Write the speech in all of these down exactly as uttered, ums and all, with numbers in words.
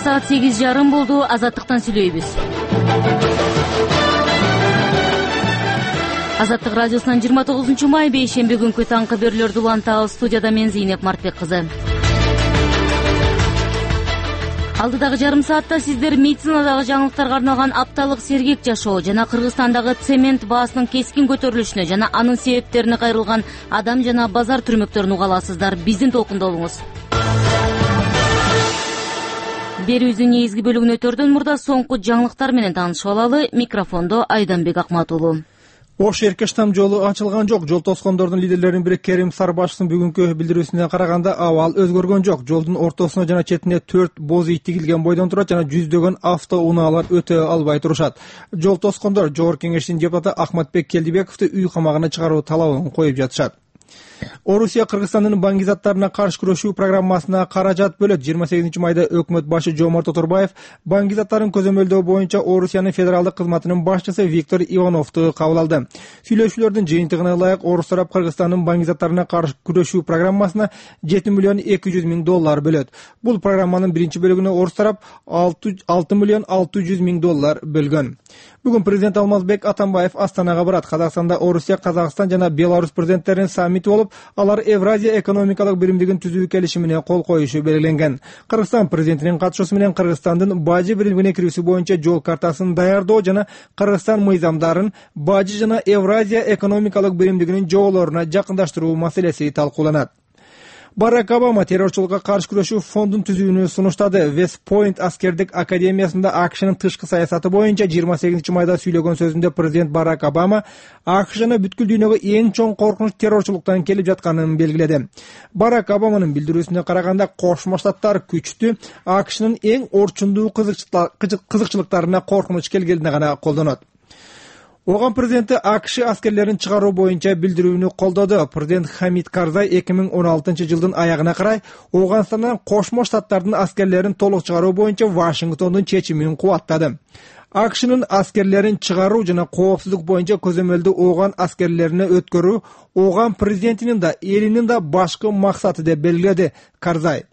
саат сегиз жарым болду. Азаттыктан сүйлөйбүз. Азаттык радиосунан жыйырма тогузунчу май бейшемби күнкү таңкы берүүлөрдү улантабыз. Студияда мен Зейнеп Мартбек кызы. Алдыдагы жарым саатта сиздер медицинадагы жаңылыктарга арналган апталык сергек жашоо жана Кыргызстандагы цемент баасынын кескин көтөрүлүшүнө жана анын себептерине кайрылган адам жана базар түрмөктөрүн уга аласыздар. Биздин толкунда болуңуз. Берүүбүздүн негизги бөлүгүн өтөрдөн мурда соңку жаңылыктар менен таанышып алалы. Микрофондо Айданбек Акматулу. Ош Эркештам жолу ачылган жок. Жол тоскондордун лидерлеринин бири Керим Сарбашевдин бүгүнкү билдирүүсүнө караганда абал өзгөргөн жок. Жолдун ортосуна жана четине төрт боз ий тигилген бойдон турат жана жүздөгөн автоунаалар өтө албай турушат. Жол тоскондор Жогорку Кеңештин депутаты Ахматбек Келдибековду үй камагына чыгаруу талабын коюп жатышат. Орусия Кыргызстандын баңгизаттарына каршы күрөшүү программасына каражат бөлөт. жыйырма сегизинчи майда өкмөт башы Жомарт Оторбаев баңгизаттарын көзөмөлдөө боюнча Орусиянын федералдык кызматынын башчысы Виктор Ивановду кабыл алды. Сүйлөшүүлөрдүн жыйынтыгына ылайык Орус тарап Кыргызстандын баңгизаттарына каршы күрөшүү программасына жети миллион эки жүз миң доллар бөлөт. Бул программанын биринчи бөлүгүнө Орус тарап алты миллион алты жүз миң доллар бөлгөн. Бүгүн президент Алмазбек Атамбаев Астанага барат. Казакстанда Орусия, Казакстан жана Беларусь президенттеринин саммити болуп, алар Евразия экономикалык биримдигин түзүү келишимине кол коюшу белгиленген. Кыргызстан президентинин катышуусу менен Кыргызстандын бажы биримине кирүүсү боюнча жол картасын даярдоо жана Кыргызстан мыйзамдарын бажы жана Евразия экономикалык биримдигинин жоболоруна жакындаштыруу маселеси талкууланат. Барак Обама террорчулукка каршы күрөшүү фондун түзүүнү сунуштады. West Point аскердик академиясында АКШнын тышкы саясаты боюнча жыйырма сегизинчи майда сүйлөгөн сөзүндө президент Барак Обама АКШны бүткүл дүйнөгө эң чоң коркунуч террорчулуктан келип жатканын белгиледи. Барак Обаманын билдирүүсүнө караганда Кошмо Штаттар күчтү АКШнын эң орчундуу кызыкчылыктарына коркунуч келгенде гана колдонот. Оган президенти АКШ аскерлерин чыгаруу боюнча билдирүүнү колдоду. Президент Хамид Карзай эки миң он алтынчы жылдын аягына карай Оганстандан Кошмо Штаттардын аскерлерин толук чыгаруу боюнча Вашингтондун чечимин кубаттады. АКШнын аскерлерин чыгаруу жана коопсуздук боюнча көзөмөлдү Оган аскерлерине өткөрүү Оган президентинин да элинин да башкы максаты деп белгиледи Карзай.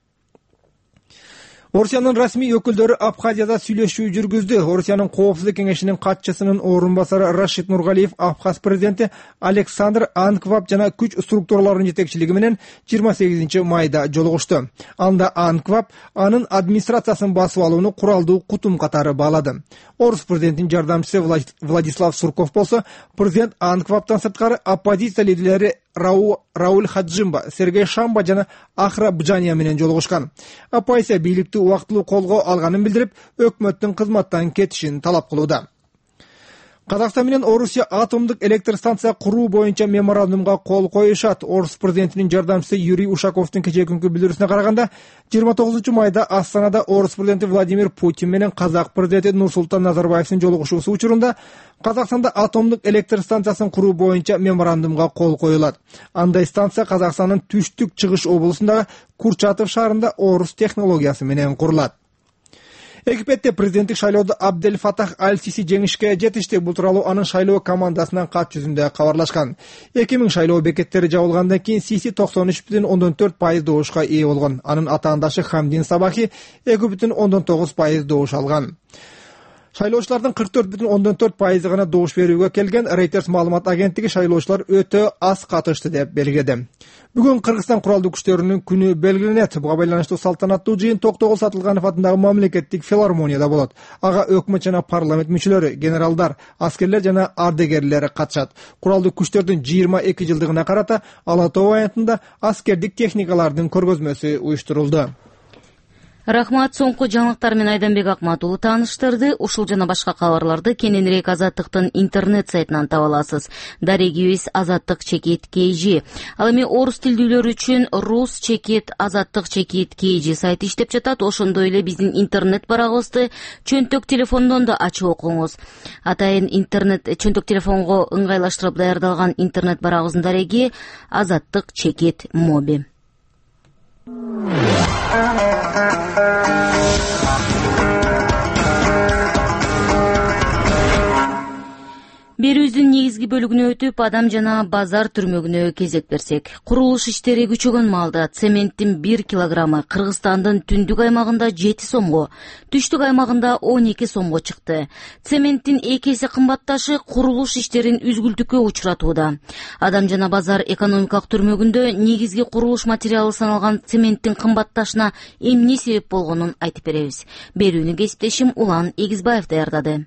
Орусиянын расмий өкүлдөрү Абхазияда сүйлөшүү жүргүздү. Орусиянын коопсуздук кеңешинин катчысынын орун басары Рашид Нургалиев Абхаз президенти Александр Анкваб жана күч структураларынын жетекчилиги менен жыйырма сегизинчи майда жолугушту. Анда Анкваб анын администрациясын басып алууну куралдуу кутум катары баалады. Орус президентинин жардамчысы Владислав Сурков болсо президент Анквабтан сырткары оппозиция лидерлери Рауль Хаджимба, Сергей Шамба жана Ахра Бжания менен жолугушкан. Оппозиция бийликти убактылуу колго алганын билдирип, өкмөттүн кызматтан кетишин талап кылууда. Казакстан менен Орусия атомдук электр станция куруу боюнча меморандумга кол коюшат. Орус президентинин жардамчысы Юрий Ушаковдун кечээ күнкү билдирүүсүнө караганда, жыйырма тогузунчу майда Астанада Орус президенти Владимир Путин менен Казак президенти Нурсултан Назарбаевдин жолугушуусу учурунда Казакстанда атомдук электр станциясын куруу боюнча меморандумга кол коюлат. Андай станция Казакстандын түштүк чыгыш облусундагы Курчатов шаарында Орус технологиясы менен курулат. Египетте президенттик шайлоодо Абдель Фатах Аль-Сиси жеңишке жетишти. Бул тууралуу анын шайлоо командасынан кат жүзүндө кабарлашкан. эки миң шайлоо бекеттери жабылгандан кийин Сиси токсон үч бүтүн ондон төрт пайыз добушка ээ болгон. Анын атаандашы Хамдин Сабахи эки бүтүн ондон тогуз пайыз добуш алган. Шайлоочулардын кырк төрт бүтүн ондон төрт пайызы гана добуш берүүгө келген. Reuters маалымат агенттиги шайлоочулар өтө аз катышты деп белгиледи. Бүгүн Кыргызстан куралдуу күчтөрүнүн күнү белгиленет. Буга байланыштуу салтанаттуу жыйын Токтогул Сатылганов атындагы мамлекеттик филармонияда болот. Ага өкмөт жана парламент мүчөлөрү, генералдар, аскерлер жана ардегерлер катышат. Куралдуу күчтөрдүн жыйырма эки жылдыгына карата Ала Тоо аянтында аскердик техникалардын көргөзмөсү уюштурулду. Рахмат, соңку жаңылыктар менен Айданбек Акматулу тааныштырды. Ушул жана башка кабарларды кененирээк Азаттыктын интернет сайтынан таба аласыз. Дарегибиз азаттык чекит kg. Ал эми орус тилдүүлөр үчүн рус чекит азаттык чекит kg сайты иштеп жатат. Ошондой эле биздин интернет барагыбызды чөнтөк телефондон да ачып окуңуз. Атайын интернет чөнтөк телефонго ыңгайлаштырып даярдалган интернет барагыбыздын дареги азаттык чекит моби. Берүүбүздүн негизги бөлүгүнө өтүп, адам жана базар түрмөгүнө кезек берсек. Курулуш иштери күчөгөн маалда цементтин бир килограммы Кыргызстандын түндүк аймагында жети сомго, түштүк аймагында он эки сомго чыкты. Цементтин эки эсе кымбатташы курулуш иштерин үзгүлтүккө учуратууда. Адам жана базар экономикалык түрмөгүндө негизги курулуш материалы саналган цементтин кымбатташына эмне себеп болгонун айтып беребиз. Берүүнү кесиптешим Улан Эгизбаев даярдады.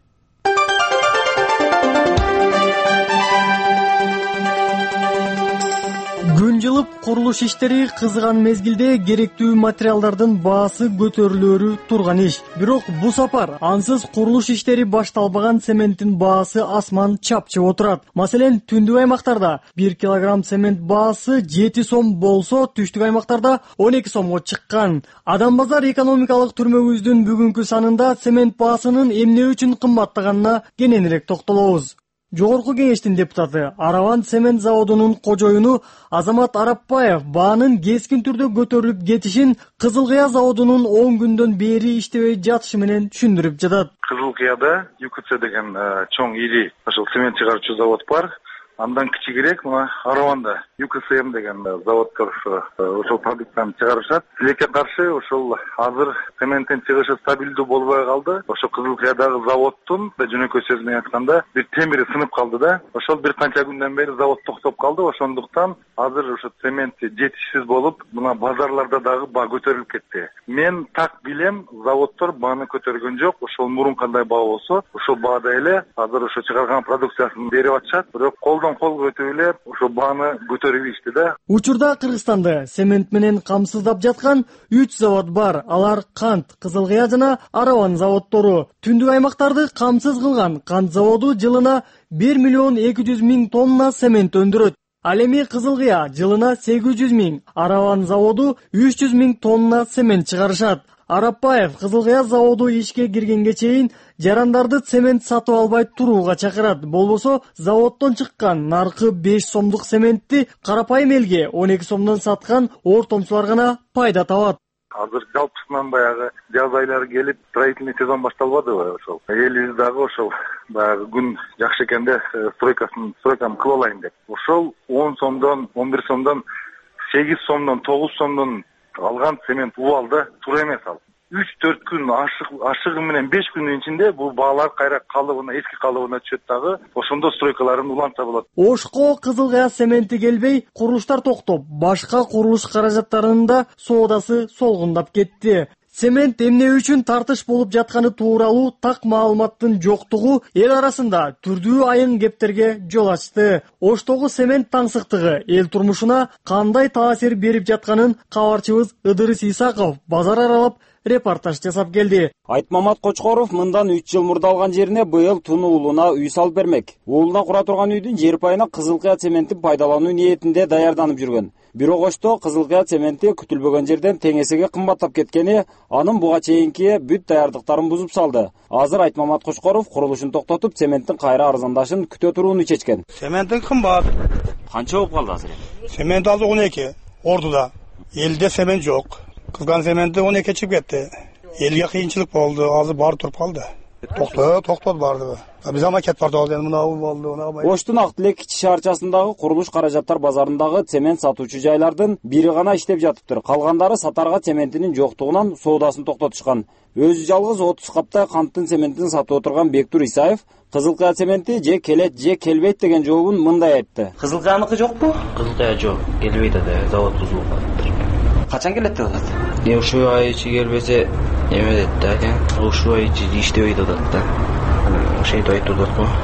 Күн жылып курулуш иштери кызган мезгилде керектүү материалдардын баасы көтөрүлөрү турган иш. Бирок бу сапар ансыз курулуш иштери башталбаган цементтин баасы асман чапчып отурат. Маселен, түндүк аймактарда бир килограмм цемент баасы жети сом болсо, түштүк аймактарда он эки сомго чыккан. Адам базар экономикалык түрмөгүбүздүн бүгүнкү санында цемент баасынын эмне үчүн кымбаттаганына кененирээк токтолобуз. Жогорку кеңештин депутаты, Араван цемент заводунун кожоюну Азамат Арапбаев баанын кескин түрдө көтөрүлүп кетишин Кызылкыя заводунун он күндөн бери иштебей жатышы менен түшүндүрүп жатат. Кызылкыяда ЮКЦ деген чоң ири ошол цемент чыгаруучу завод бар. Андан кичигирээк мына Араванда ЮКСМ деген заводдор ошол продукцияны чыгарышат. Тилекке каршы ошол азыр цементтин чыгышы стабилдүү болбой калды. Ошо Кызылкыядагы заводдун жөнөкөй сөз менен айтканда бир темири сынып калды да. Ошол бир канча күндөн бери завод токтоп калды. Ошондуктан азыр ошо цемент жетишсиз болуп, мына базарларда дагы баа көтөрүлүп кетти. Мен так билем, заводдор бааны көтөргөн жок. Ошол мурун кандай баа болсо, ошол баада эле азыр ошо чыгарган продукциясын берип атышат. Бирок колдон кол өтүп эле ошо бааны көтөрүп ишти да. Учурда Кыргызстанды цемент менен камсыздап жаткан үч завод бар. Алар Кант, Кызылкыя жана Араван заводдору. Түндүк аймактарды камсыз кылган Кант заводу жылына бир миллион эки жүз миң тонна цемент өндүрөт. Ал эми Кызылкыя жылына сегиз жүз миң, Араван заводу үч жүз миң тонна цемент чыгарышат. Арапбаев Кызылкыя заводу ишке киргенге чейин жарандарды цемент сатып албай турууга чакырат. Болбосо заводдон чыккан наркы беш сомдук цементти карапайым элге он эки сомдон саткан ортомчулар гана пайда табат. Азыр жалпысынан баягы жаз айлары келип, строительный сезон башталбадыбы ошол. Элибиз дагы ошол баягы күн жакшы экенде стройкасын стройканы кылып алайын деп. Ошол он сомдон, он бир сомдон, сегиз сомдон, тогуз сомдон алган цемент убалды туура эмес ал. үч төрт күн ашык ашыгы менен беш күндүн ичинде бул баалар кайра калыбына, эски калыбына түшөт дагы. Ошондо стройкаларын улантса болот. Ошко Кызылкыя цементи келбей, курулуштар токтоп, башка курулуш каражаттарынын да соодасы солгундап кетти. Цемент эмне үчүн тартыш болуп жатканы тууралуу так маалыматтын жоктугу эл арасында түрдүү айын кептерге жол ачты. Оштогу цемент таңсыктыгы эл турмушуна кандай таасир берип жатканын кабарчыбыз Ыдырыс Исаков базар аралап репортаж жасап келди. Айтмамат Кочкоров мындан үч жыл мурда алган жерине быйыл Туну уулуна үй салып бермек. Уулуна кура турган үйдүн жер пайына Кызылкыя цементин пайдалануу ниетинде даярданып жүргөн. Бирок ошто Кызылкыя цементи күтүлбөгөн жерден теңесеге кымбаттап кеткени анын буга чейинки бүт даярдыктарын бузуп салды. Азыр Айтмамат Кочкоров курулушун токтотуп, цементтин кайра арзандашын күтө турууну чечкен. Цементтин кымбат. Канча болуп калды азыр? Цемент азыр он эки Ордуда. Элде цемент жок. Кызган цементи он эки чыгып кетти. Элге кыйынчылык болду, азыр баары туруп калды. Токто, токтоду барды. Биз ама кетип бардык, эми мына болду, мына. Оштун Ак Тилек кичи шаарчасындагы курулуш каражаттар базарындагы цемент сатуучу жайлардын бири гана иштеп жатыптыр. Калгандары сатарга цементинин жоктугунан соодасын токтотушкан. Өзү жалгыз отуз каптай канттын цементин сатып отурган Бектур Исаев Кызылкыя цементи же келет же келбейт деген жообун мындай айтты. Кызылкыяныкы жокпу? Кызылкыя жок, келбейт да, завод бузулуп калыптыр. Качан келет деп атат? Эми ушул ай ичи келбесе эме дейт да, экен. Ушул ай ичи иштебейт атат да. Ошентип айтып атат го.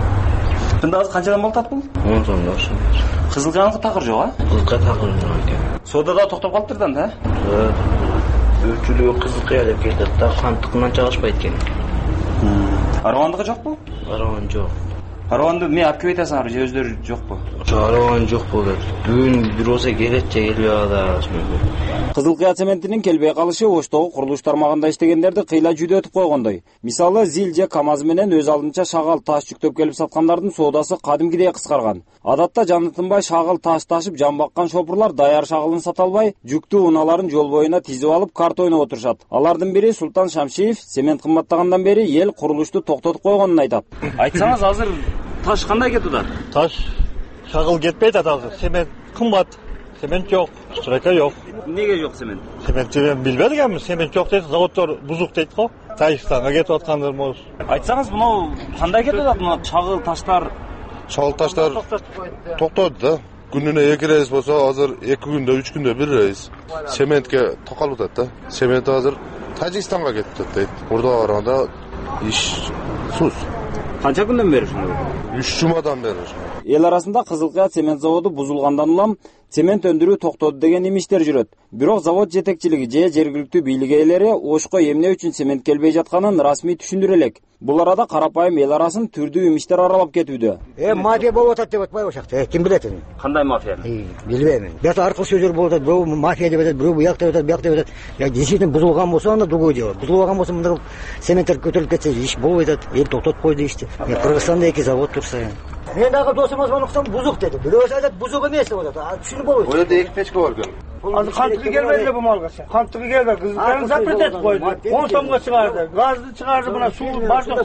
Мында азыр канчадан болуп атат бул? он сомдон ошо. Кызылкыяныкы такыр жок, а? Кызылкыя такыр жок экен. Соодада токтоп калыптыр да? Көпчүлүгү Кызылкыя деп кетет да, канттыкынан чагышпайт экен. Аравандыкы жокпу? Араван жок. Араванды мен алып келип атасыңар же өздөрү жокпу? Араван жок болот. Бүгүн бир болсо келет же келбей калат. Кызылкыя цементинин келбей калышы Оштогу курулуш тармагында иштегендерди кыйла жүдөтүп койгондой. Мисалы, ЗИЛ же КАМАЗ менен өз алдынча шагал таш жүктөп келип саткандардын соодасы кадимкидей кыскарган. Адатта жаны тынбай шагыл таш ташып жан баккан шопурлар даяр шагылын сата албай, жүктүү унааларын жол боюна тизип алып карта ойноп отурушат. Алардын бири Султан Шамшиев цемент кымбаттагандан бери эл курулушту токтотуп койгонун айтат. Айтсаңыз, азыр Таш кандай кетип атат? Таш шагыл кетпейт аталы. Цемент кымбат. Цемент жок, стройка жок. Неге жок цемент? Цемент мен билбедик эми, цемент жок дейт, заводдор бузук дейт го. Тажикстанга кетип аткандыр моз. Айтсаңыз, мынау кандай кетип атат? Мына чагыл таштар, чагыл таштар токтоду да. Күнүнө эки рейс болсо, азыр эки күндө, үч күндө бир рейс. Цементке такалып атат да. Цемент азыр Тажикстанга кетип атат дейт. Мурда барганда иш сус. Канча күндөн бери ушундай? үч жумадан бери. Эл арасында Кызылкая цемент заводу бузулгандан улам цемент өндүрүү токтоду деген имиштер жүрөт. Бирок завод жетекчилиги же жергиликтүү бийлик ээлери ошко эмне үчүн цемент келбей жатканын расмий түшүндүрө элек. Бул арада карапайым эл арасын түрдүү имиштер аралап кетүүдө. Э, мафия болуп атат деп атпайбы ошакта? Э, ким билет эми? Кандай мафия? Билбейм. Бет аркылуу сөздөр болуп атат, бирөө мафия деп атат, бирөө буяк деп атат, буяк деп атат. Я действительно бузулган болсо, анда другой дело. Бузулган болсо, мындай цементтер көтөрүлүп кетсе, иш болбой атат. Эл токтотуп койду ишти. Кыргызстанда эки завод турса. Мен дагы досума звондасам бузук деди. Бирөөсү айтат бузук эмес деп атат. Түшүнүп болбойт. О жерде эки печка бар экен. Азыр кантыгы келбейди бу малга. Кантыгы келди. Кызылкаяны запрет этип койду. он сомго чыгарды. Газды чыгарды, мына суу бар жок.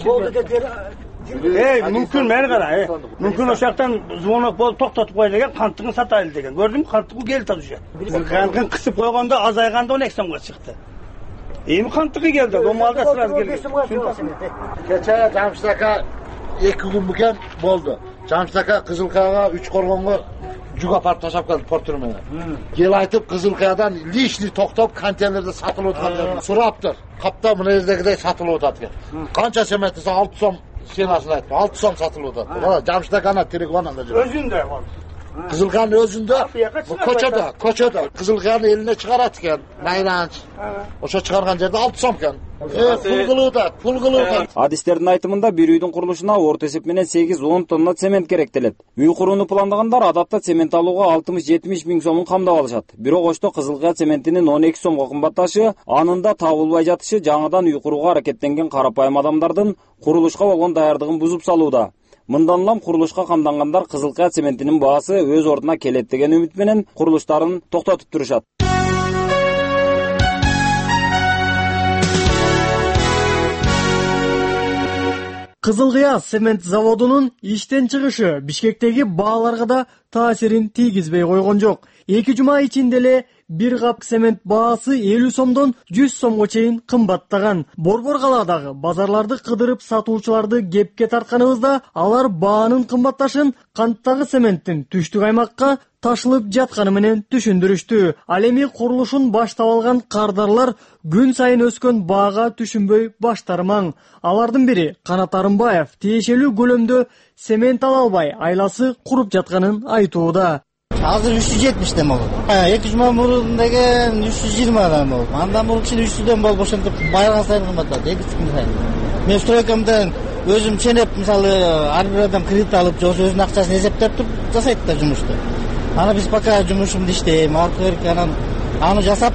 Эй, мүмкүн мени кара, э. Мүмкүн ошактан звонок болуп токтотуп кой деген, кантыгын сатайлы деген. Көрдүңбү? Кантыгы келди уже. Кантыгын кысып койгондо азайганда он эки сомго чыкты. Эми кантыгы келди. О малда сразу келди. Кече Жамшит ака эки күн бүкен болду. Жамшит ака Кызылкаяга үч коргонго жүк апарып ташап келди портер менен. Кел айтып Кызылкаядан лишний токтоп контейнерде сатылып аткан сураптыр. Капта мына жердегидей сатылып атат экен. Канча цемент десе алты сом сенасын айтып, алты сом сатылып атат. Мына Жамшит аканы телефонунда жүр. Өзүндө бол. Кызылкаянын өзүндө көчөдө, көчөдө Кызылкаянын элине чыгарат экен. Майранч. Ошо чыгарган жерде алты сом экен. Э, пул кылып атат, пул кылып атат. Адистердин айтымында бир үйдүн курулушуна орто эсеп менен сегиз он тонна цемент керектелет. Үй курууну пландагандар адатта цемент алууга алтымыш жетимиш миң сомун камдап алышат. Бирок ошто Кызылкая цементинин он эки сомго кымбатташы, анында табылбай жатышы жаңыдан үй курууга аракеттенген карапайым адамдардын курулушка болгон даярдыгын бузуп салууда. Мындан улам курулушка камдангандар Кызылкая цементинин баасы өз ордуна келет деген үмүт менен курулуштарын токтотуп турушат. Кызылкая цемент заводунун иштен чыгышы Бишкектеги бааларга да таасирин тийгизбей койгон жок. Эки жума ичинде эле бир кап цемент баасы элүү сомдон жүз сомго чейин кымбаттаган. Борбор калаадагы базарларды кыдырып сатуучуларды кепке тартканыбызда алар баанын кымбатташын канттагы цементтин түштүк аймакка ташылып жатканы менен түшүндүрүштү. Ал эми курулушун баштап алган кардарлар күн сайын өскөн баага түшүнбөй баштармаң. Алардын бири Канат Арымбаев тиешелүү көлөмдө цемент ала албай айласы куруп жатканын айтууда. Азыр үч жүз жетимиштен болду. эки жума мурун деген үч жүз жыйырмадан болду. Андан мурун кичине үч жүздөн болуп ошентип байырган сайын кымбаттады, эки күн сайын. Мен стройкамдан өзүм ченеп, мисалы, ар бир адам кредит алып, же өзүнүн акчасын эсептеп туруп жасайт да жумушту. Аны биз пока жумушумду иштейм, аркы берки анан аны жасап,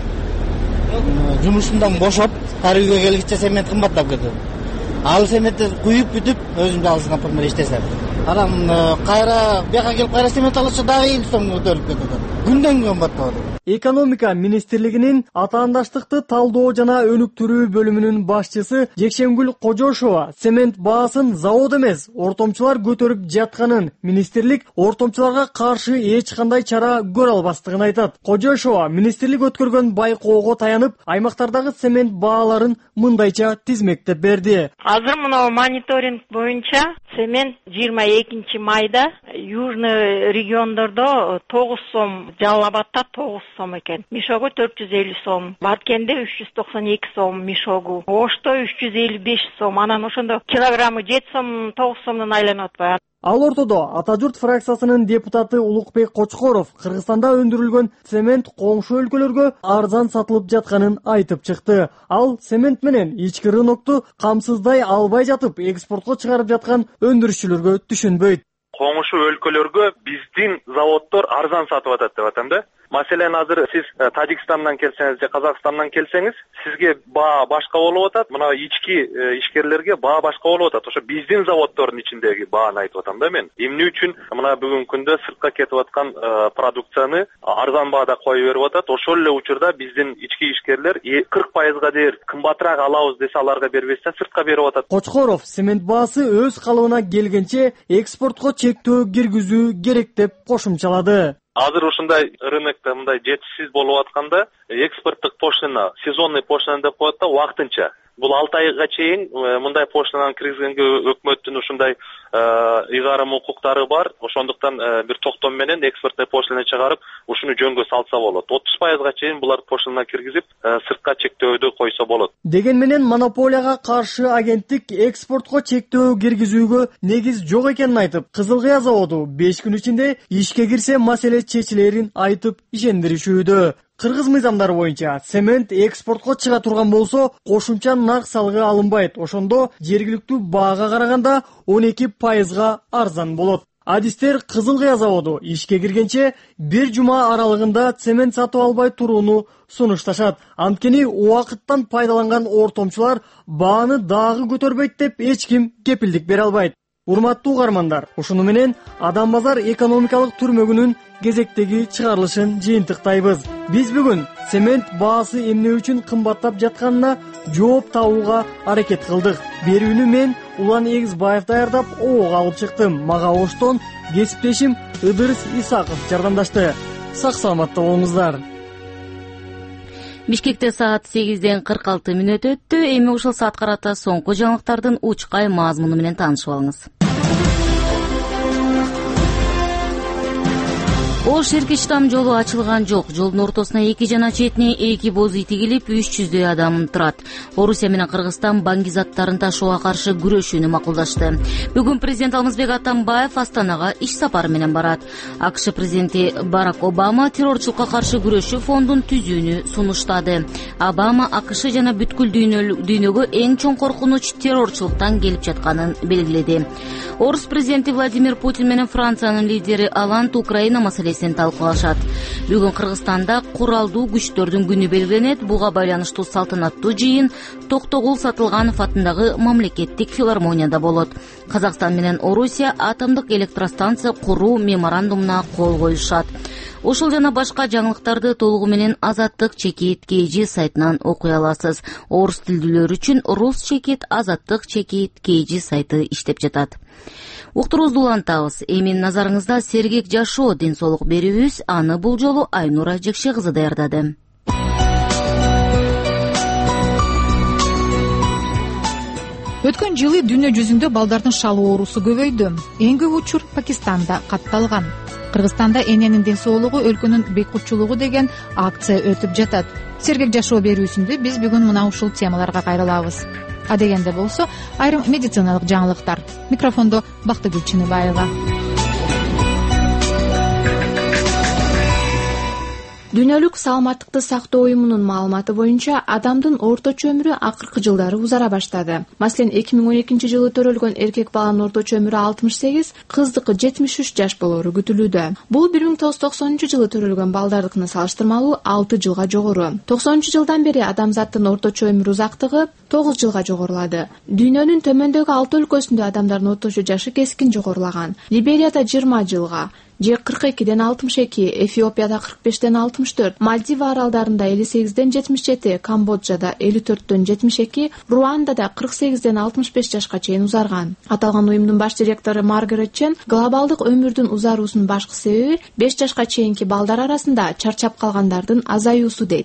жумушумдан бошоп, ары үйгө келгиче цемент кымбаттап кетет. Ал цементти куюп бүтүп, өзүм жалгыз, например, иштесем. Анан кайра бияка келип кайра цемент алышса дагы элүү сом көтөрүлүп кетет. Күндөн күн кымбаттап атат. Экономика министрлигинин атаандаштыкты талдоо жана өнүктүрүү бөлүмүнүн башчысы Жекшемгүл Кожошова цемент баасын завод эмес, ортомчулар көтөрүп жатканын, министрлик ортомчуларга каршы эч кандай чара көрө албастыгын айтат. Кожошова министрлик өткөргөн байкоого таянып, аймактардагы цемент бааларын мындайча тизмектеп берди. Азыр мына мониторинг боюнча цемент жыйырма экинчи майда южный региондордо тогуз сом, Жалал Абадда тогуз сом экен. Мишогу төрт жүз элүү сом, Баткенде үч жүз токсон эки сом мишогу, Ошто үч жүз элүү беш сом, анан ошондо килограммы жети сом, тогуз сомдон айланып атпайбы. Ал ортодо Ата журт фракциясынын депутаты Улукбек Кочкоров Кыргызстанда өндүрүлгөн цемент коңшу өлкөлөргө арзан сатылып жатканын айтып чыкты. Ал цемент менен ички рынокту камсыздай албай жатып, экспортко чыгарып жаткан өндүрүшчүлөргө түшүнбөйт. Коңшу өлкөлөргө биздин заводдор арзан сатып атат деп атам да. Маселен азыр сиз Тажикстандан келсеңиз же Казакстандан келсеңиз, сизге баа башка болуп атат. Мына ички ишкерлерге баа башка болуп атат. Ошо биздин заводдордун ичиндеги бааны айтып атам да мен. Эмне үчүн мына бүгүнкү күндө сыртка кетип аткан продукцияны арзан баада коюп берип атат. Ошол эле учурда биздин ички ишкерлер кырк пайызга дейин кымбатыраак алабыз десе аларга бербестен сыртка берип атат. Кочкоров цемент баасы өз калыбына келгенче экспортко чектөө киргизүү керек деп кошумчалады. Азыр ушундай рынокто мындай жетишсиз болуп атканда экспорттук пошлина, сезонный пошлина деп коет да, убактынча. Бул алты айга чейин мындай пошлинаны киргизгенге өкмөттүн ушундай ыйгарым укуктары бар. Ошондуктан бир токтом менен экспортный пошлина чыгарып, ушуну жөнгө салса болот. отуз пайызга чейин булар пошлина киргизип, сыртка чектөөдү койсо болот. Деген менен монополияга каршы агенттик экспортко чектөө киргизүүгө негиз жок экенин айтып, Кызыл Кыя заводу беш күн ичинде ишке кирсе маселе чечилерин айтып ишендиришүүдө. Кыргыз мыйзамдары боюнча цемент экспортко чыга турган болсо, кошумча нак салыгы алынбайт. Ошондо жергиликтүү баага караганда он эки пайызга арзан болот. Адистер Кызыл Кыя заводу ишке киргенче бир жума аралыгында цемент сатып албай турууну сунушташат. Анткени убакыттан пайдаланган ортомчулар бааны дагы көтөрбөйт деп эч ким кепилдик бере албайт. Урматтуу угармандар, ушуну менен Адам базар экономикалык түрмөгүнүн кезектеги чыгарылышын жыйынтыктайбыз. Биз бүгүн цемент баасы эмне үчүн кымбаттап жатканына жооп табууга аракет кылдык. Берүүнү мен Улан Эгизбаев даярдап, оого алып чыктым. Мага Оштон кесиптешим Ыдырыс Исаков жардамдашты. Сак саламатта болуңуздар. Бишкекте саат сегизден кырк алты мүнөт өттү. Эми ушул саат карата соңку жаңылыктардын учкай мазмуну менен таанышып алыңыз. Ош Эркечтам жолу ачылган жок. Жолдун ортосуна эки жана четине эки боз ий тигилип, үч жүздөй адам турат. Орусия менен Кыргызстан банги заттарын ташууга каршы күрөшүүнү макулдашты. Бүгүн президент Алмазбек Атамбаев Астанага иш сапары менен барат. АКШ президенти Барак Обама террорчулукка каршы күрөшүү фондун түзүүнү сунуштады. Обама АКШ жана бүткүл дүйнөгө эң чоң коркунуч террорчулуктан келип жатканын белгиледи. Орус президенти Владимир Путин менен Франциянын лидери Оланд Украина маселесин талкуулашат. Бүгүн Кыргызстанда куралдуу күчтөрдүн күнү белгиленет. Буга байланыштуу салтанаттуу жыйын Токтогул Сатылганов атындагы мамлекеттик филармонияда болот. Казакстан менен Орусия атомдук электростанция куруу меморандумуна кол коюшат. Ушул жана башка жаңылыктарды толугу менен Азаттык чекит кей жи сайтынан окуй аласыз. Орус тилдүүлөр үчүн Рус чекит Азаттык чекит кей жи сайты иштеп жатат. Уктуруубузду улантабыз. Эми назарыңызда сергек жашоо ден соолук берүүбүз. Аны бул жолу Айнура Жекше кызы даярдады. Өткөн жылы дүйнө жүзүндө балдардын шалуу оорусу көбөйдү. Эң көп учур Пакистанда катталган. Кыргызстанда эненин ден соолугу өлкөнүн бейкутчулугу деген акция өтүп жатат. Сергек жашоо берүүсүндө биз бүгүн мына ушул темаларга кайрылабыз. А дегенде болсо айрым медициналык жаңылыктар. Микрофондо Бактыгүл Чыныбаева. Дүйнөлүк саламаттыкты сактоо уюмунун маалыматы боюнча адамдын орточо өмүрү акыркы жылдары узара баштады. Маселен, эки миң он экинчи жылы төрөлгөн эркек баланын орточо өмүрү алтымыш сегиз, кыздыкы жетимиш үч жаш болору күтүлүүдө. Бул бир миң тогуз жүз токсонунчу жылы төрөлгөн балдардыкына салыштырмалуу алты жылга жогору. токсонунчу жылдан бери адамзаттын орточо өмүр узактыгы тогуз жылга жогорулады. Дүйнөнүн төмөндөгү алты өлкөсүндө адамдардын орточо жашы кескин жогорулаган. Либерияда жыйырма жылга, же кырк экиден алтымыш эки, Эфиопияда кырк бештен алтымыш төрт, Мальдива аралдарында элүү сегизден жетимиш жети, Камбоджада элүү төрттөн жетимиш эки, Руандада кырк сегизден алтымыш беш жашка чейин узарган. Аталган уюмдун баш директору Маргарет Чен глобалдык өмүрдүн узаруусунун башкы себеби беш жашка чейинки балдар арасында чарчап калгандардын азаюусу дейт.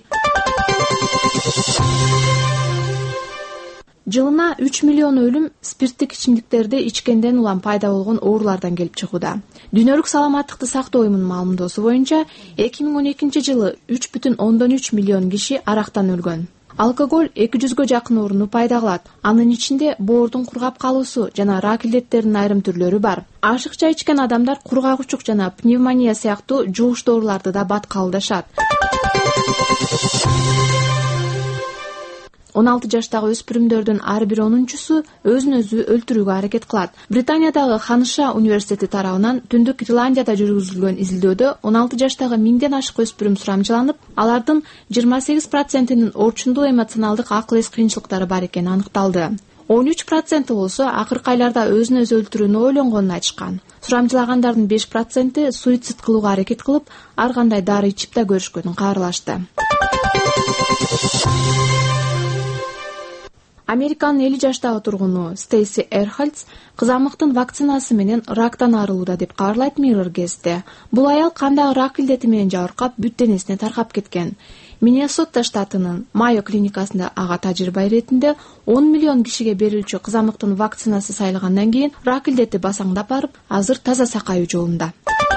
Жылына үч миллион өлүм спирттик ичимдиктерди ичкенден улам пайда болгон оорулардан келип чыгууда. Дүйнөлүк саламаттыкты сактоо уюмунун маалымдоосу боюнча эки миң он экинчи жылы үч бүтүн ондон үч миллион киши арактан өлгөн. Алкоголь эки жүзгө жакын ооруну пайда кылат. Анын ичинде боордун кургап калуусу жана рак илеттеринин айрым түрлөрү бар. Ашыкча ичкен адамдар кургагучук жана пневмония сыяктуу жугуштуу ооруларды да бат калдашат. он алты жаштагы өспүрүмдөрдүн ар бир онунчусу өзүн өзү өлтүрүүгө аракет кылат. Британиядагы Ханыша университети тарабынан Түндүк Ирландияда жүргүзүлгөн изилдөөдө он алты жаштагы миңден ашык өспүрүм сурамжыланып, алардын жыйырма сегиз процентинин орчундуу эмоционалдык акыл эс кыйынчылыктары бар экени аныкталды. он үч проценти болсо акыркы айларда өзүн өзү өлтүрүүнү ойлонгонун айтышкан. Сурамжылагандардын беш проценти суицид кылууга аракет кылып, ар кандай дары ичип да көрүшкөнүн каарлашты. Американын элүү жаштагы тургуну Стейси Эрхальц кызамыктын вакцинасы менен рактан арылууда деп каарлайт Mirror гезити. Бул аял кандагы рак илдети менен жабыркап, бүт денесине таркап кеткен. Миннесота штатынын Майо клиникасында ага тажрыйба иретинде он миллион кишиге берилчү кызамыктын вакцинасы сайылгандан кийин рак илдети басаңдап барып, азыр таза сакаюу жолунда.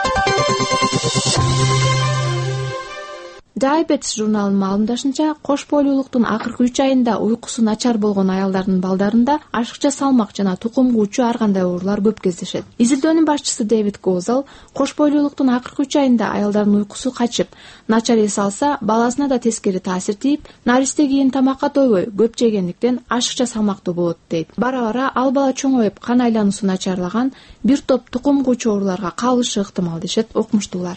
Diabetes журналынын маалымдашынча, кош бойлуулуктун акыркы үч айында уйкусу начар болгон аялдардын балдарында ашыкча салмак жана тукум куучу ар кандай оорулар көп кездешет. Изилдөөнүн башчысы Дэвид Гозал кош бойлуулуктун акыркы үч айында аялдардын уйкусу качып, начар эс алса, баласына да тескери таасир тийип, наристе кийин тамакка тойбой көп жегендиктен ашыкча салмактуу болот дейт. Бара-бара ал бала чоңоюп, кан айлануусу начарлаган, бир топ тукум куучу ооруларга калышы ыктымал дешет окумуштуулар.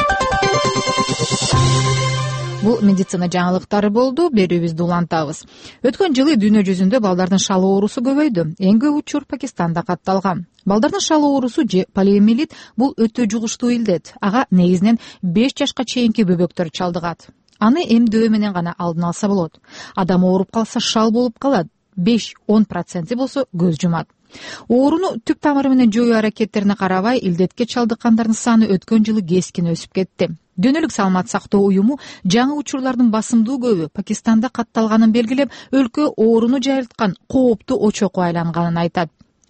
Бул медицина жаңылыктары болду. Берүүбүздү улантабыз. Өткөн жылы дүйнө жүзүндө балдардын шал оорусу көбөйдү. Эң көп учур Пакистанда катталган. Балдардын шал оорусу же полиомиелит бул өтө жугуштуу илдет. Ага негизинен беш жашка чейинки бөбөктөр чалдыгат. Аны эмдөө менен гана алдын алса болот. Адам ооруп калса шал болуп калат. беш-он проценти болсо көз жумат. Ооруну түп тамыры менен жоюу аракеттерине карабай, илдетке чалдыккандардын саны өткөн жылы кескин өсүп кетти. Дүйнөлүк саламат сактоо уюму жаңы учурлардын басымдуу көбү Пакистанда катталганын белгилеп, өлкө ооруну жайылткан кооптуу очокко айланганын айтат.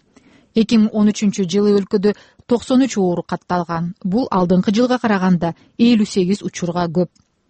эки миң он үчүнчү жылы өлкөдө токсон үч оору катталган. Бул алдыңкы жылга караганда элүү сегиз учурга көп.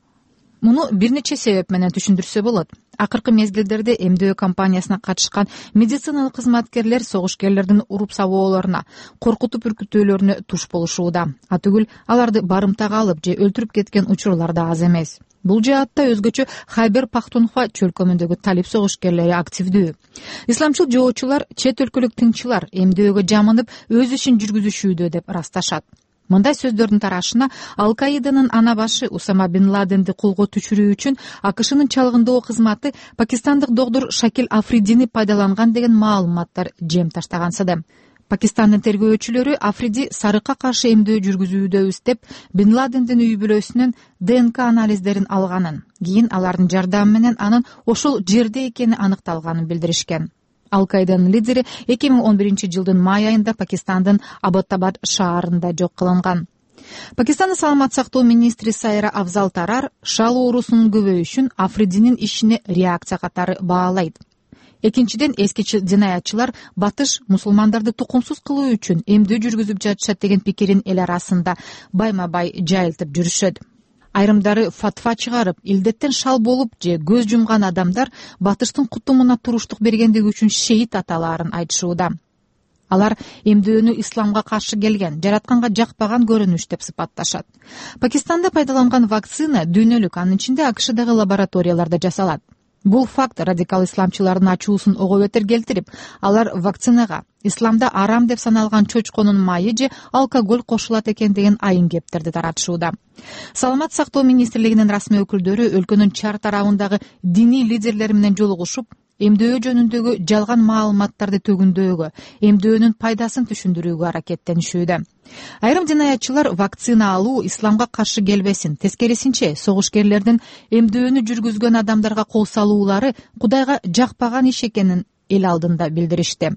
Муну бир нече себеп менен түшүндүрсө болот. Акыркы мезгилдерде эмдөө кампаниясына катышкан медициналык кызматкерлер согушкерлердин уруп сабоолоруна, коркутуп үркүтүүлөрүнө туш болушууда. Атүгүл аларды барымтага алып же өлтүрүп кеткен учурлар да аз эмес. Бул жаатта өзгөчө Хайбер Пахтунхва чөлкөмүндөгү талип согушкерлери активдүү. Исламчыл жоочулар, чет өлкөлүк тыңчылар эмдөөгө жамынып өз ишин жүргүзүшүүдө деп ырасташат. Мындай сөздөрдүн тарашына Ал-Каиданын ана башы Усама бин Ладенди колго түшүрүү үчүн АКШнын чалгындоо кызматы пакистандык доктор Шакил Афридини пайдаланган деген маалыматтар жем таштагансыды. Пакистандын тергөөчүлөрү Африди сарыкка каршы эмдөө жүргүзүүдөбүз деп Бин Ладендин үй бүлөсүнөн ДНК анализдерин алганын, кийин алардын жардамы менен анын ошол жерде экени аныкталганын билдиришкен. Ал-Каиданын лидери эки миң он биринчи жылдын май айында Пакистандын Абботабад шаарында жок кылынган. Пакистандын саламат сактоо министри Сайра Афзал Тарар шал оорусунун көбөйүшүн Афридинин ишине реакция катары баалайт. Экинчиден, эски динаятчылар батыш мусулмандарды тукумсуз кылуу үчүн эмдөө жүргүзүп жатышат деген пикирин эл арасында байма-бай жайылтып жүрүшөт. Айрымдары фатва чыгарып, илдеттен шал болуп же көз жумган адамдар батыштын кутумуна туруштук бергендиги үчүн шейит аталаарын айтышууда. Алар эмдөөнү исламга каршы келген, жаратканга жакпаган көрүнүш деп сыпатташат. Пакистанда пайдаланган вакцина дүйнөлүк, анын ичинде АКШдагы лабораторияларда жасалат. Бул факт радикал исламчылардын ачуусун ого бетер келтирип, алар вакцинага исламда арам деп саналган чочконун майы же алкоголь кошулат экен деген айын кептерди таратышууда. Саламат сактоо министрлигинин расмий өкүлдөрү өлкөнүн чар тарабындагы диний лидерлер менен жолугушуп, эмдөө жөнүндөгү жалган маалыматтарды төгүндөөгө, эмдөөнүн пайдасын түшүндүрүүгө аракеттенишүүдө. Айрым динаятчылар вакцина алуу исламга каршы келбесин, тескерисинче согушкерлердин эмдөөнү жүргүзгөн адамдарга кол салуулары Кудайга жакпаган иш экенин эл алдында билдиришти.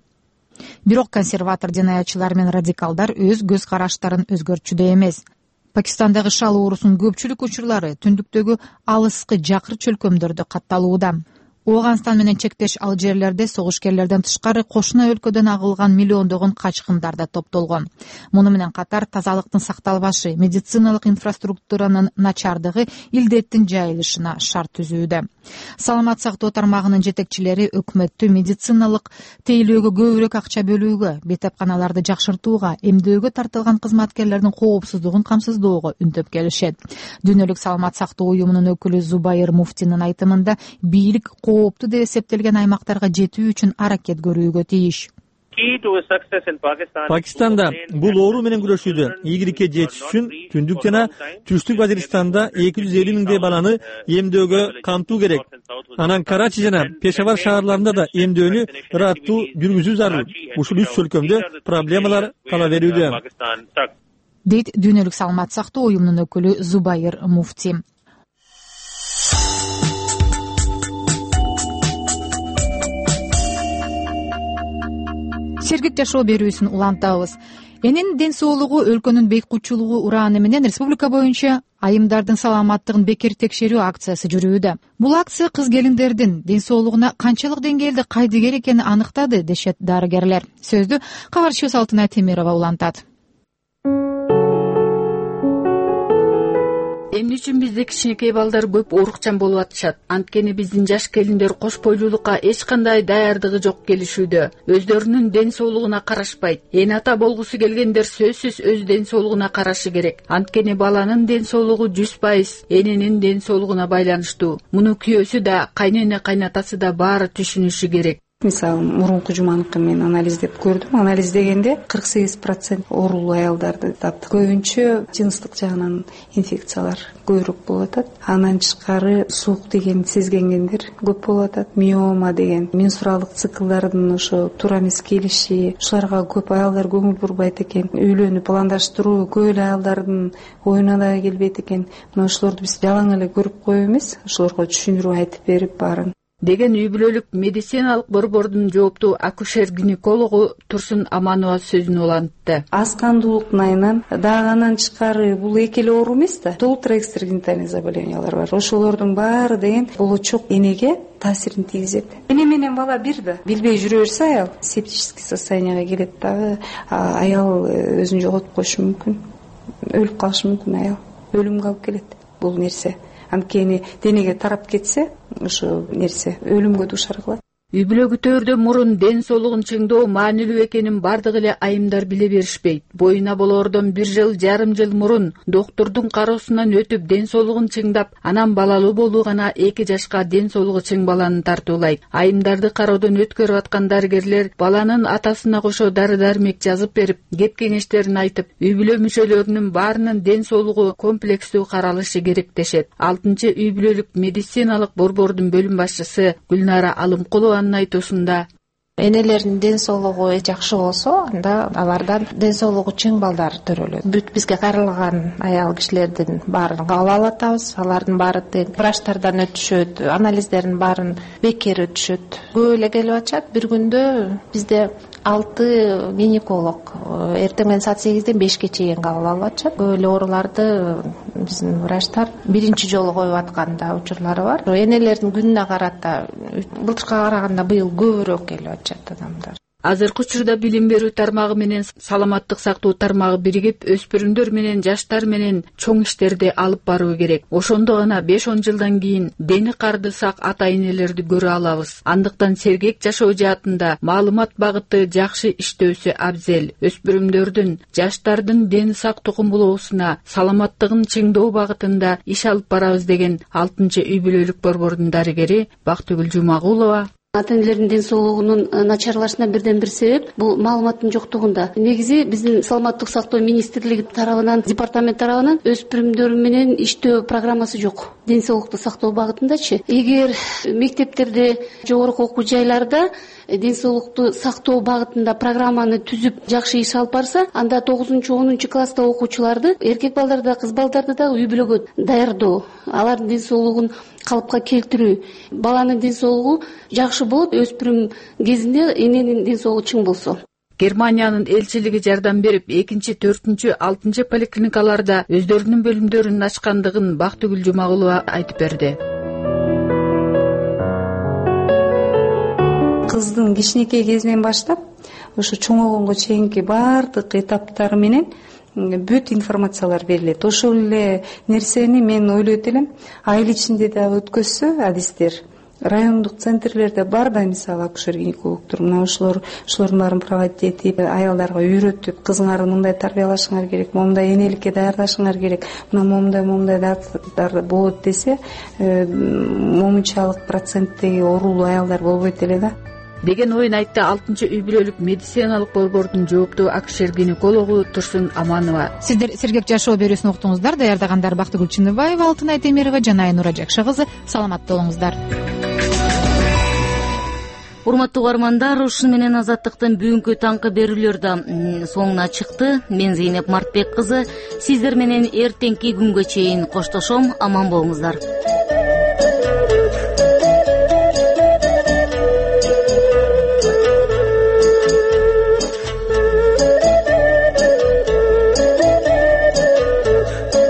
Бирок консерватор динаятчылар менен радикалдар өз көз караштарын өзгөртчүдөй эмес. Пакистандагы шал оорусунун көпчүлүк учурлары түндүктөгү алыскы жакыр чөлкөмдөрдө катталууда. Ооганстан менен чектеш ал жерлерде согушкерлерден тышкары кошуна өлкөдөн агылган миллиондогон качкындар да топтолгон. Муну менен катар тазалыктын сакталбашы, медициналык инфраструктуранын начардыгы илдеттин жайылышына шарт түзүүдө. Саламат сактоо тармагынын жетекчилери өкмөттү медициналык тейлөөгө көбүрөөк акча бөлүүгө, бетепканаларды жакшыртууга, эмдөөгө тартылган кызматкерлердин коопсуздугун камсыздоого үндөп келишет. Дүйнөлүк саламат сактоо уюмунун өкүлү Зубайыр Муфтинин айтымында бийлик кооптуу деп эсептелген аймактарга жетүү үчүн аракет көрүүгө тийиш. Пакистанда бул оору менен күрөшүүдө ийгиликке жетиш үчүн түндүк жана түштүк Вазиристанда эки жүз элүү миңдей баланы эмдөөгө камтуу керек. Анан Карачи жана Пешавар шаарларында да эмдөөнү ыраттуу жүргүзүү зарыл. Ушул үч өлкөмдө проблемалар кала берүүдө, дейт Дүйнөлүк саламаттык сактоо уюмунун өкүлү Зубайыр Муфти. Сергек жашоо берүүсүн улантабыз. Эненин ден соолугу өлкөнүн бейкучулугу урааны менен республика боюнча айымдардын саламаттыгын бекер текшерүү акциясы жүрүүдө. Бул акция кыз келиндердин ден соолугуна канчалык деңгээлде кайдыгер экенин аныктады, дешет дарыгерлер. Сөздү кабарчыбыз Алтынай Темирова улантат. Эмне үчүн бизде кичинекей балдар көп оорукчан болуп атышат? Анткени биздин жаш келиндер кош бойлуулукка эч кандай даярдыгы жок келишүүдө. Өздөрүнүн ден соолугуна карашпайт. Эне ата болгусу келгендер сөзсүз өз ден соолугуна карашы керек. Анткени баланын ден соолугу жүз пайыз эненин ден соолугуна байланыштуу. Муну күйөөсү да, кайнене кайнатасы да баары түшүнүшү керек. Мисалы, мурунку жуманыкы мен анализдеп көрдүм. Анализдегенде кырк сегиз процент оорулуу аялдарды таптык. Көбүнчө жыныстык жагынан инфекциялар көбүрөөк болуп атат. Анан тышкары суук деген сезгенгендер көп болуп атат. Миома деген менструалдык циклдардын ошо туура эмес келиши, ушуларга көп аялдар көңүл бурбайт экен. Үйлөнүп пландаштыруу көп эле аялдардын оюна да келбейт экен. Мына ошолорду биз жалаң эле көрүп коюп эмес, ошолорго түшүндүрүп айтып берип баарын деген үй бүлөлүк медициналык борбордун жооптуу акушер-гинекологу Турсун Аманова сөзүн улантты. Аз кандуулуктун айынан дагы анан тышкары бул эки эле оору эмес да, толтура экстрагенитальный заболеваниялар бар. Ошолордун баары деген болочок энеге таасирин тийгизет. Эне менен бала бир да. Билбей жүрө берсе аял септический состоянияга келет дагы, аял өзүн жоготуп коюшу мүмкүн. Өлүп калышы мүмкүн аял. Өлүмгө алып келет бул нерсе. Анткени денеге тарап кетсе, ошо нерсе өлүмгө дуушар кылат. Үй бүлөгүтөрдө мурун ден соолугун чыңдоо маанилүү экенин бардык эле айымдар биле беришпейт. Боюна болоордон бир жыл, жарым жыл мурун доктурдун кароосунан өтүп ден соолугун чыңдап, анан балалуу болуу гана эки жашка ден соолугу чың баланы тартуулайт. Айымдарды кароодон өткөрүп аткан дарыгерлер баланын атасына кошо дары-дармек жазып берип, кеп кеңештерин айтып, үй бүлө мүчөлөрүнүн баарынын ден соолугу комплекстүү каралышы керек дешет. алтынчы үй бүлөлүк медициналык борбордун бөлүм башчысы Гүлнара Алымкулова айтуусунда энелердин ден соолугу жакшы болсо, анда алардан ден соолугу чың балдар төрөлөт. Бүт бизге кайрылган аял кишилердин баарын кабыл алып атабыз. Алардын баары тең врачтардан өтүшөт, анализдердин баарын бекер өтүшөт. Көп эле келип атышат. Бир күндө бизде алты гинеколог эртең менен саат сегизден бешке чейин кабыл алып атышат. Көп эле ооруларды биздин врачтар биринчи жолу коюп аткан да учурлары бар. Энелердин күнүнө карата былтыркыга караганда быйыл көбүрөөк келип атышат адамдар. Азыркы учурда билим берүү тармагы менен саламаттык сактоо тармагы биригип, өспүрүмдөр менен жаштар менен чоң иштерди алып баруу керек. Ошондо гана беш он жылдан кийин дени кардысак ата-энелерди көрө алабыз. Андыктан сергек жашоо жаатында маалымат багыты жакшы иштөөсү абзел. Өспүрүмдөрдүн, жаштардын дени сак тукумбулоосуна, саламаттыгын чыңдоо багытында иш алып барабыз деген алтынчы үй бүлөлүк борбордун дарыгери Бактыгүл Жумагулова. Ата-энелердин ден соолугунун начарлашына бирден бир себеп бул маалыматтын жоктугунда. Негизи биздин саламаттык сактоо министрлиги тарабынан, департамент тарабынан өспүрүмдөр менен иштөө программасы жок. Ден соолукту сактоо багытындачы. Эгер мектептерде, жогорку окуу жайларда ден соолукту сактоо багытында программаны түзүп жакшы иш алып барса, анда тогузунчу онунчу класста окуучуларды, эркек балдарды да, кыз балдарды да үй бүлөгө даярдоо, алардын ден соолугун калыпка келтирүү, баланын ден соолугу жакшы болуп, өспүрүм кезинде эненин ден соолугу чың болсо. Германиянын элчилиги жардам берип, экинчи, төртүнчү, алтынчы поликлиникаларда өздөрүнүн бөлүмдөрүн ачкандыгын Бактыгүл Жумагулова айтып берди. Кыздын кичинекей кезинен баштап, ошо чоңойгонго чейинки баардык этаптары менен бүт информациялар берилет. Ошол эле нерсени мен ойлойт элем, айыл ичинде да өткөзсө адистер, райондук центрлерде бар да, мисалы акушер гинекологдор, мына ошолор ошолордун баарын проводить этип, аялдарга үйрөтүп, кызыңарды мындай тарбиялашыңар керек, момундай энеликке даярдашыңар керек, мына момундай момундай даттар болот десе, момунчалык проценттеги оорулуу аялдар болбойт эле да деген оюн айтты алтынчы үй бүлөлүк медициналык борбордун жооптуу акушер гинекологу Турсун Аманова. Сиздер Сергек жашоо берүүсүн уктуңуздар. Даярдагандар Бактыгүл Чыныбаева, Алтынай Темирова жана Айнура Жакшы кызы. Саламатта болуңуздар. Урматтуу угармандар, ушуну менен Азаттыктын бүгүнкү таңкы берүүлөрү да соңуна чыкты. Мен Зейнеп Мартбек кызы сиздер менен эртеңки күнгө чейин коштошом. Аман болуңуздар.